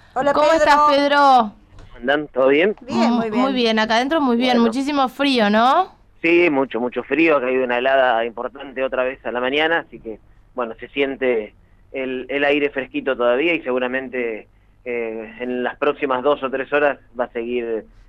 Hola, ¿Cómo Pedro. estás, Pedro? ¿Andan? ¿Todo bien? Bien, muy Muy bien. bien, acá adentro muy bien, Bueno, muchísimo frío, ¿no? sí, mucho frío, ha caído una helada importante otra vez a la mañana, así que, bueno, se siente el aire fresquito todavía y seguramente en las próximas 2 o 3 horas va a seguir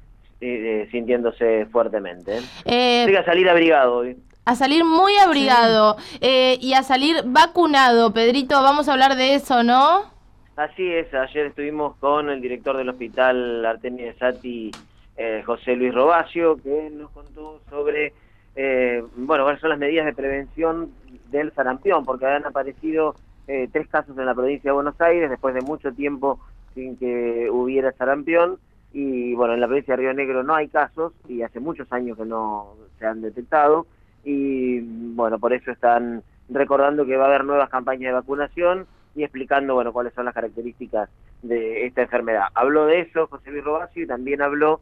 sintiéndose fuertemente, ¿eh? Así Eh, que a salir abrigado hoy. a salir muy Sí. abrigado y a salir vacunado, Pedrito, vamos a hablar de eso, ¿no? Así es, ayer estuvimos con el director del hospital Artemio Sati, José Luis Robacio, que nos contó sobre, bueno, cuáles son las medidas de prevención del sarampión, porque han aparecido 3 casos en la provincia de Buenos Aires después de mucho tiempo sin que hubiera sarampión, y bueno, en la provincia de Río Negro no hay casos, y hace muchos años que no se han detectado, y bueno, por eso están recordando que va a haber nuevas campañas de vacunación, y explicando, bueno, cuáles son las características de esta enfermedad. Habló de eso José Luis Robacio y también habló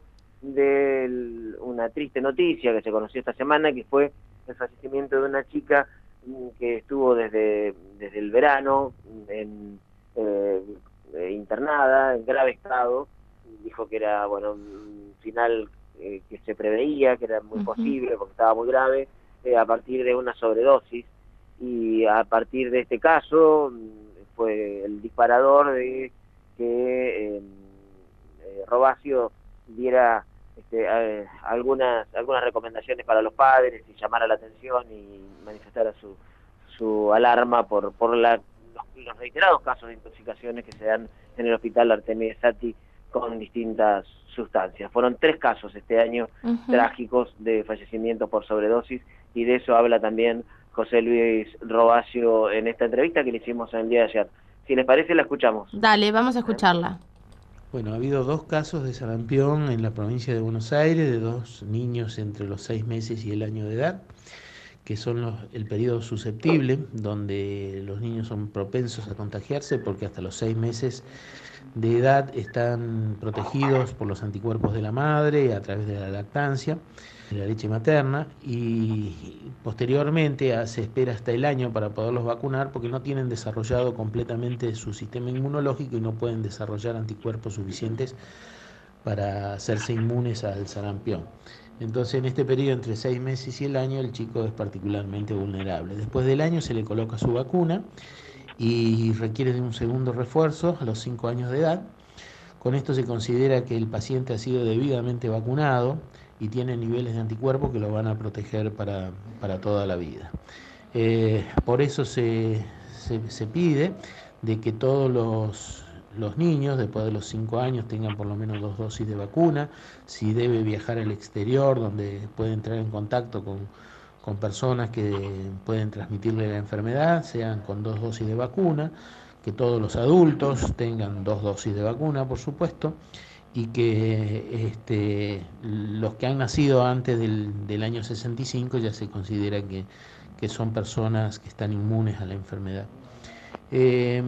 de una triste noticia que se conoció esta semana, que fue el fallecimiento de una chica que estuvo desde el verano eh, internada en grave estado. Dijo que era, bueno, un final que se preveía, que era muy Ujú. posible porque estaba muy grave, a partir de una sobredosis. Y a partir de este caso fue el disparador de que Robacio diera algunas recomendaciones para los padres y llamara la atención y manifestara su alarma por los reiterados casos de intoxicaciones que se dan en el hospital Artemio Sati con distintas sustancias. Fueron 3 casos este año Ujú. trágicos de fallecimiento por sobredosis, y de eso habla también José Luis Robacio en esta entrevista que le hicimos el día de ayer. Si les parece, la escuchamos. Dale, vamos a ¿Eh? escucharla. Bueno, ha habido 2 casos de sarampión en la provincia de Buenos Aires, de 2 niños entre los 6 meses y el año de edad, que son el periodo susceptible, donde los niños son propensos a contagiarse porque hasta los 6 meses de edad están protegidos por los anticuerpos de la madre a través de la lactancia, de la leche materna, y posteriormente se espera hasta el año para poderlos vacunar porque no tienen desarrollado completamente su sistema inmunológico y no pueden desarrollar anticuerpos suficientes para hacerse inmunes al sarampión. Entonces, en este periodo entre 6 meses y el año, el chico es particularmente vulnerable. Después del año se le coloca su vacuna y requiere de un segundo refuerzo a los 5 años de edad. Con esto se considera que el paciente ha sido debidamente vacunado y tiene niveles de anticuerpos que lo van a proteger para toda la vida. Por eso se pide de que todos los niños después de los 5 años tengan por lo menos 2 dosis de vacuna. Si debe viajar al exterior, donde puede entrar en contacto con personas que pueden transmitirle la enfermedad, sean con 2 dosis de vacuna, que todos los adultos tengan 2 dosis de vacuna, por supuesto, y que los que han nacido antes del año 65 ya se considera que son personas que están inmunes a la enfermedad. Eh,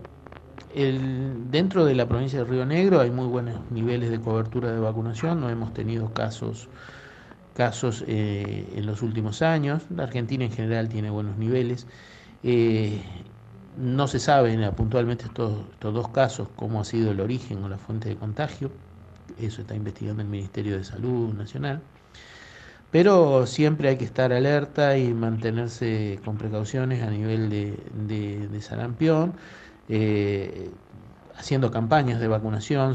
Dentro de la provincia de Río Negro hay muy buenos niveles de cobertura de vacunación, no hemos tenido casos en los últimos años. La Argentina en general tiene buenos niveles. Eh, no se sabe puntualmente estos 2 casos cómo ha sido el origen o la fuente de contagio. Eso está investigando el Ministerio de Salud Nacional. Pero siempre hay que estar alerta y mantenerse con precauciones a nivel de sarampión, eh, haciendo campañas de vacunación.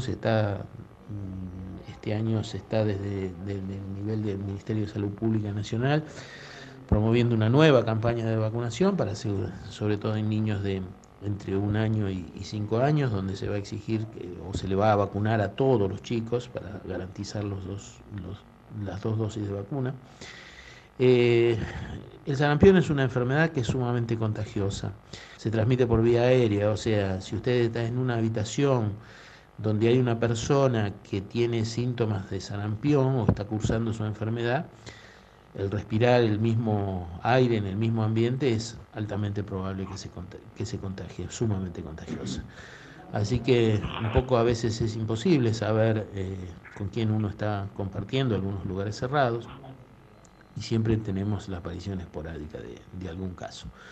Este año se está desde el nivel del Ministerio de Salud Pública Nacional promoviendo una nueva campaña de vacunación sobre todo en niños de entre 1 año y 5 años, donde se va a exigir o se le va a vacunar a todos los chicos para garantizar las 2 dosis de vacuna. Eh, el sarampión es una enfermedad que es sumamente contagiosa. Se transmite por vía aérea, o sea, si usted está en una habitación donde hay una persona que tiene síntomas de sarampión o está cursando su enfermedad, el respirar el mismo aire en el mismo ambiente es altamente probable que se contagie, sumamente contagiosa. Así que un poco a veces es imposible saber con quién uno está compartiendo algunos lugares cerrados y siempre tenemos la aparición esporádica de algún caso.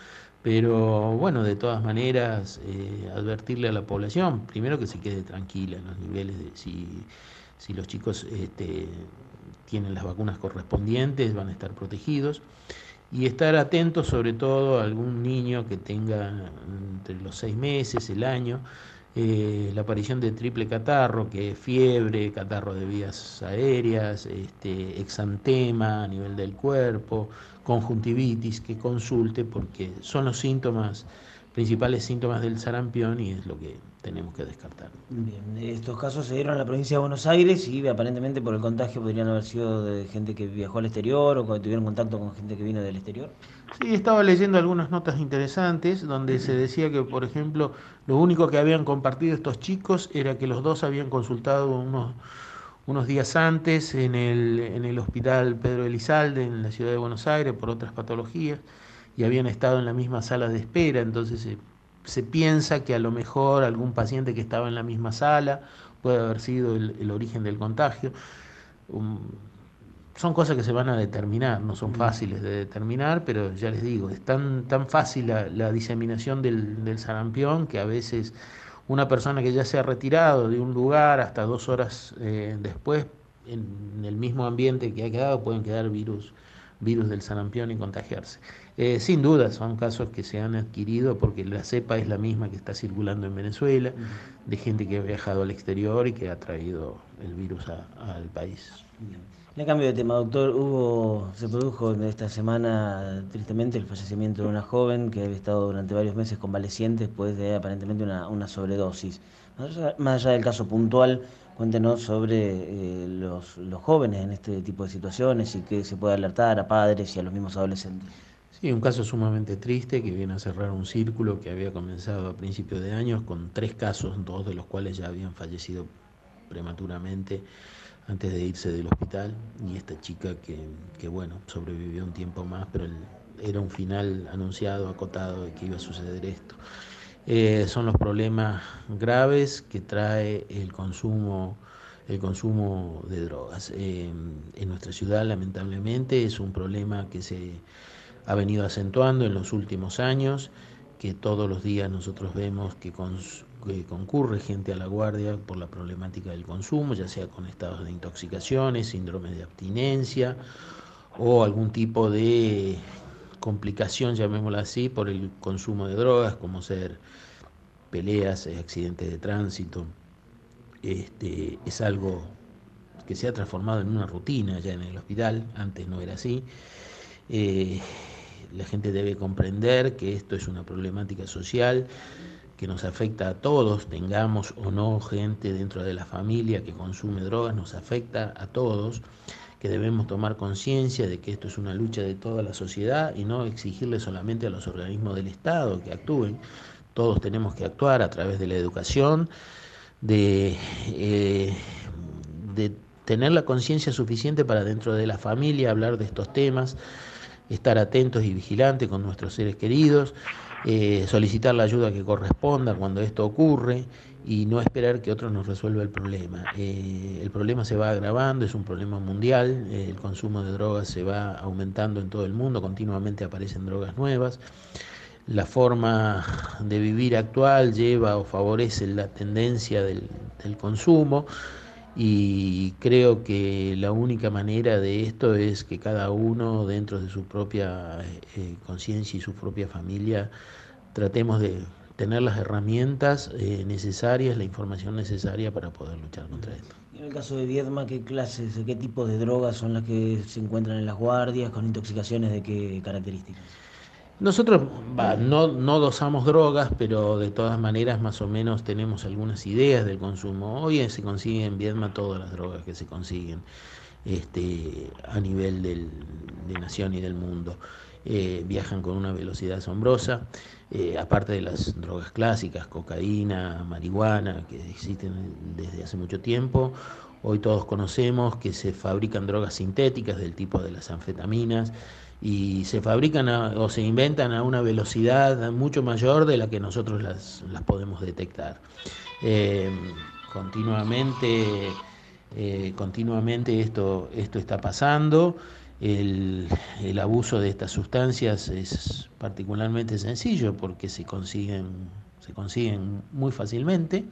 Pero bueno, de todas maneras, advertirle a la población, primero que se quede tranquila en los niveles de si los chicos tienen las vacunas correspondientes, van a estar protegidos. Y estar atentos sobre todo a algún niño que tenga entre los 6 meses, el año, la aparición de triple catarro, que es fiebre, catarro de vías aéreas, exantema a nivel del cuerpo, conjuntivitis, que consulte porque son los síntomas, principales síntomas del sarampión y es lo que tenemos que descartar. Bien, estos casos se dieron en la provincia de Buenos Aires y aparentemente por el contagio podrían haber sido de gente que viajó al exterior o que tuvieron contacto con gente que vino del exterior. Sí, estaba leyendo algunas notas interesantes donde se decía que, por ejemplo, lo único que habían compartido estos chicos era que los dos habían consultado unos días antes en el hospital Pedro Elizalde, en la ciudad de Buenos Aires, por otras patologías, y habían estado en la misma sala de espera, entonces se piensa que a lo mejor algún paciente que estaba en la misma sala puede haber sido el origen del contagio. Son cosas que se van a determinar, no son fáciles de determinar, pero ya les digo, es tan fácil la diseminación del sarampión que a veces una persona que ya se ha retirado de un lugar hasta 2 horas después, en el mismo ambiente que ha quedado, pueden quedar virus del sarampión y contagiarse. Sin duda, son casos que se han adquirido porque la cepa es la misma que está circulando en Venezuela, de gente que ha viajado al exterior y que ha traído el virus al país. Bien. En cambio de tema, doctor, se produjo esta semana tristemente el fallecimiento de una joven que había estado durante varios meses convaleciente después de aparentemente una sobredosis. Más allá del caso puntual, cuéntenos sobre los jóvenes en este tipo de situaciones y que se puede alertar a padres y a los mismos adolescentes. Sí, un caso sumamente triste que viene a cerrar un círculo que había comenzado a principios de años con 3 casos, 2 de los cuales ya habían fallecido prematuramente antes de irse del hospital, y esta chica que bueno, sobrevivió un tiempo más, pero era un final anunciado, acotado de que iba a suceder esto. Son los problemas graves que trae el consumo de drogas. En nuestra ciudad, lamentablemente, es un problema que se ha venido acentuando en los últimos años, que todos los días nosotros vemos que concurre gente a la guardia por la problemática del consumo, ya sea con estados de intoxicaciones, síndromes de abstinencia o algún tipo de complicación, llamémosla así, por el consumo de drogas, como ser peleas, accidentes de tránsito. Es algo que se ha transformado en una rutina ya en el hospital, antes no era así. La gente debe comprender que esto es una problemática social que nos afecta a todos, tengamos o no gente dentro de la familia que consume drogas, nos afecta a todos, que debemos tomar conciencia de que esto es una lucha de toda la sociedad y no exigirle solamente a los organismos del Estado que actúen. Todos tenemos que actuar a través de la educación, de tener la conciencia suficiente para dentro de la familia hablar de estos temas, estar atentos y vigilantes con nuestros seres queridos, solicitar la ayuda que corresponda cuando esto ocurre y no esperar que otro nos resuelva el problema. El problema se va agravando, es un problema mundial, el consumo de drogas se va aumentando en todo el mundo, continuamente aparecen drogas nuevas. La forma de vivir actual lleva o favorece la tendencia del consumo. Y creo que la única manera de esto es que cada uno dentro de su propia conciencia y su propia familia tratemos de tener las herramientas necesarias, la información necesaria para poder luchar contra esto. En el caso de Viedma, ¿qué clases, qué tipos de drogas son las que se encuentran en las guardias, con intoxicaciones de qué características? Nosotros no dosamos drogas, pero de todas maneras más o menos tenemos algunas ideas del consumo. Hoy se consiguen en Viedma todas las drogas que se consiguen a nivel de nación y del mundo. Viajan con una velocidad asombrosa, aparte de las drogas clásicas, cocaína, marihuana, que existen desde hace mucho tiempo. Hoy todos conocemos que se fabrican drogas sintéticas del tipo de las anfetaminas, y se fabrican o se inventan a una velocidad mucho mayor de la que nosotros las podemos detectar. Continuamente esto está pasando. el abuso de estas sustancias es particularmente sencillo porque se consiguen muy fácilmente.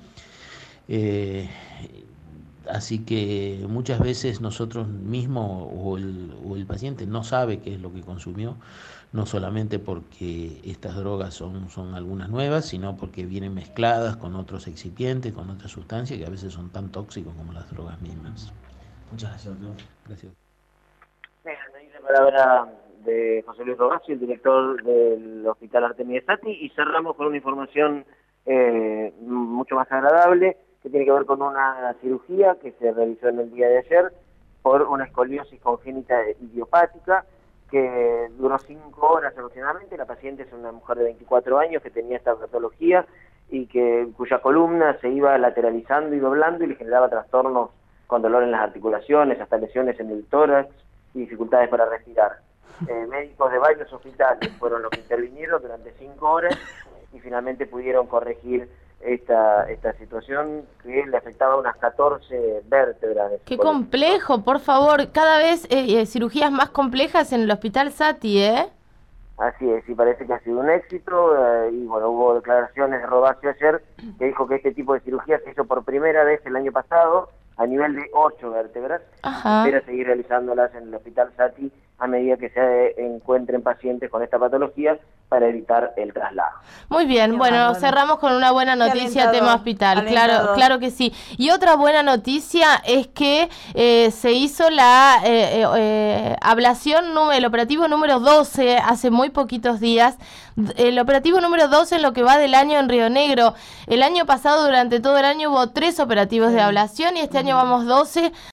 Así que muchas veces nosotros mismos o el paciente no sabe qué es lo que consumió, no solamente porque estas drogas son algunas nuevas, sino porque vienen mezcladas con otros excipientes, con otras sustancias que a veces son tan tóxicos como las drogas mismas. Muchas gracias, doctor. Gracias. Bien, ahí la palabra de José Luis Rogasio, el director del Hospital Artemio Sati, y cerramos con una información mucho más agradable, que tiene que ver con una cirugía que se realizó en el día de ayer por una escoliosis congénita idiopática que duró 5 horas aproximadamente. La paciente es una mujer de 24 años que tenía esta patología y cuya columna se iba lateralizando y doblando y le generaba trastornos con dolor en las articulaciones, hasta lesiones en el tórax y dificultades para respirar. Médicos de varios hospitales fueron los que intervinieron durante 5 horas y finalmente pudieron corregir esta situación que le afectaba a unas 14 vértebras. Qué complejo, por favor. Cada vez cirugías más complejas en el Hospital Sati, ¿eh? Así es, y parece que ha sido un éxito, y bueno, hubo declaraciones de Rogasio ayer que dijo que este tipo de cirugía se hizo por primera vez el año pasado a nivel de 8 vértebras. Ajá. Espera seguir realizándolas en el Hospital Sati a medida que se encuentren pacientes con esta patología para evitar el traslado. Muy bien, bueno, cerramos con una buena noticia, tema hospital, claro que sí. Y otra buena noticia es que se hizo la ablación, el operativo número 12 hace muy poquitos días, el operativo número 12 en lo que va del año en Río Negro. El año pasado, durante todo el año, hubo 3 operativos de ablación y este año vamos 12.